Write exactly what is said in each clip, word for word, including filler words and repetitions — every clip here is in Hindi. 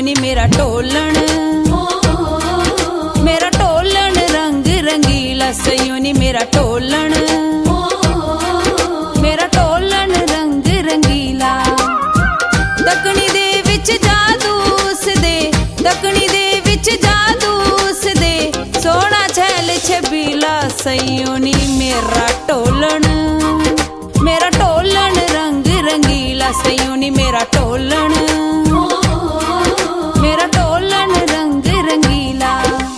नी मेरा टोलन, मेरा टोलन रंग रंगीला सयो नी मेरा टोलन, मेरा टोलन रंग रंगीला। दकनी दे विच जादू उस दे, दकनी दे विच जादू उस दे, सोना छैल छबीला सयो नी मेरा टोलन, मेरा टोलन रंग रंगीला सयो नी मेरा टोलन, मेरा टोलन रंग रंगीला।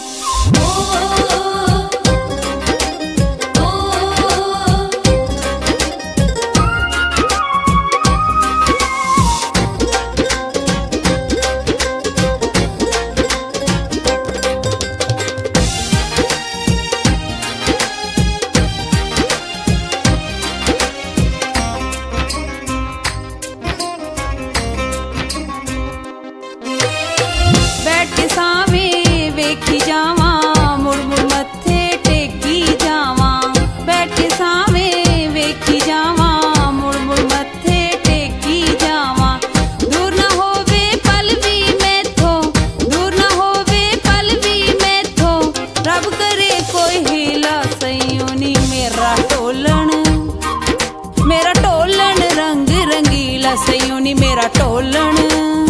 बैठ के सावे वेखी जावा, मुड़ मुड़ मत्थे टेकी जावा, बैठ के सावे वेखी जावा, मुड़ मुड़ मत्थे टेकी जावा। दूर ना होवे पल भी मैथों, दूर ना होवे पल भी मैथों, रब करे कोई हीला सयो नी मेरा टोलन, मेरा टोलन रंग रंगीला सयो नी मेरा टोलन,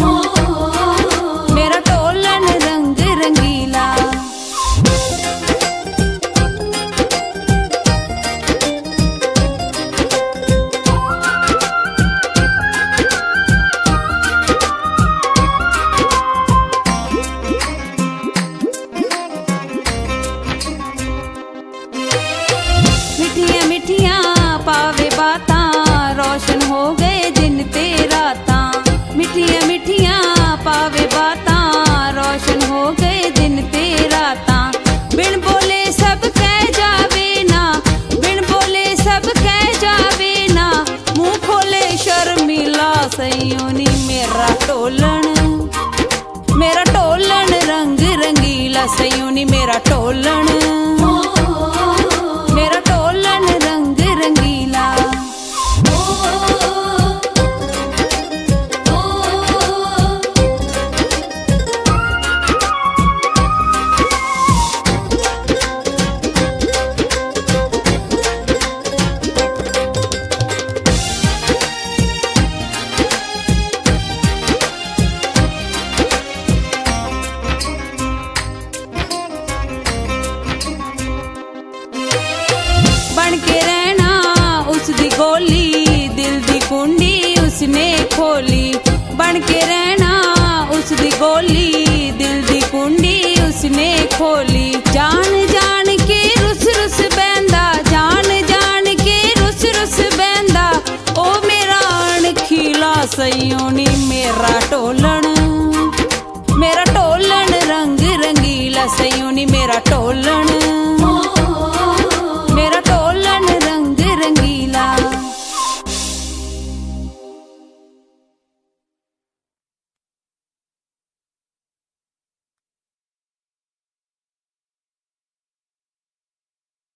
मेरा टोलन रंग रंगीला। मिठियां मिठियां पावे बातां, रोशन हो गए दिन ते रातां, मिठियां मिठियां पावे बातां, रोशन हो गए दिन ते रातां। बिन बोले सब कह जावे ना, बिन बोले सब कह जावे ना, मुंह खोले शर्मिला सयो नी मेरा टोलन, मेरा टोलन रंग रंगीला सयो नी मेरा टोलन, मेरा टोलन रंग रंगीला। बन के रहना उसदी गोली, दिल दी कुंडी उसने खोली, बन के रहना उसदी गोली, दिल दी कुंडी उसने खोली। जान जान के रुस रुस बैंदा, जान जान के रुस रुस बैंदा, ओ मेरा अणखीला सयो नी मेरा टोलन,